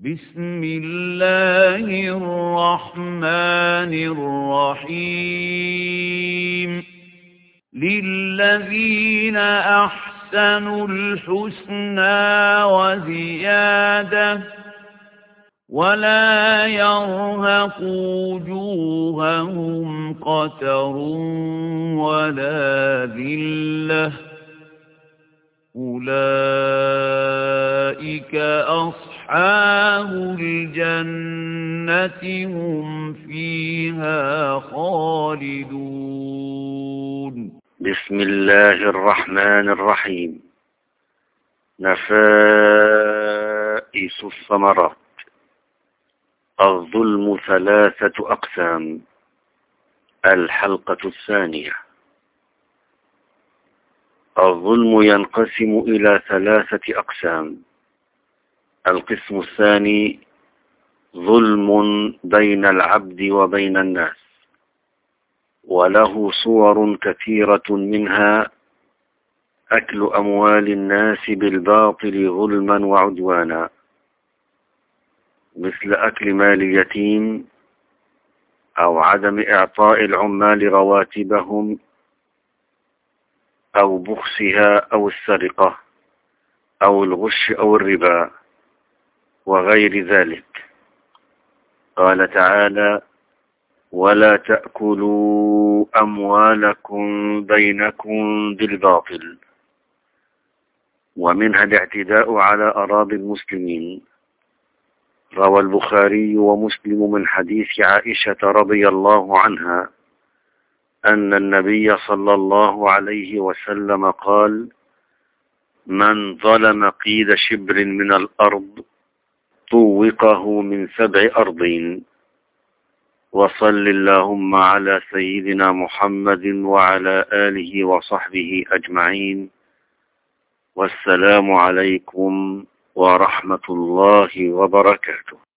بسم الله الرحمن الرحيم للذين أحسنوا الحسنى وزيادة ولا يرهق وجوههم قتر ولا ذلة أولئك أصحاب الجنة هم فيها خالدون. بسم الله الرحمن الرحيم. نفائس الثمرات. الظلم 3 أقسام. الحلقة الثانية. الظلم ينقسم إلى 3 أقسام. القسم الثاني ظلم بين العبد وبين الناس، وله صور كثيرة، منها أكل أموال الناس بالباطل ظلما وعدوانا، مثل أكل مال اليتيم، أو عدم إعطاء العمال رواتبهم، أو بخسها، أو السرقة، أو الغش، أو الربا، وغير ذلك. قال تعالى: ولا تأكلوا أموالكم بينكم بالباطل. ومنها الاعتداء على أراضي المسلمين. روى البخاري ومسلم من حديث عائشة رضي الله عنها أن النبي صلى الله عليه وسلم قال: من ظلم قيد شبر من الأرض طوقه من 7 أرضين. وصل اللهم على سيدنا محمد وعلى آله وصحبه أجمعين. والسلام عليكم ورحمة الله وبركاته.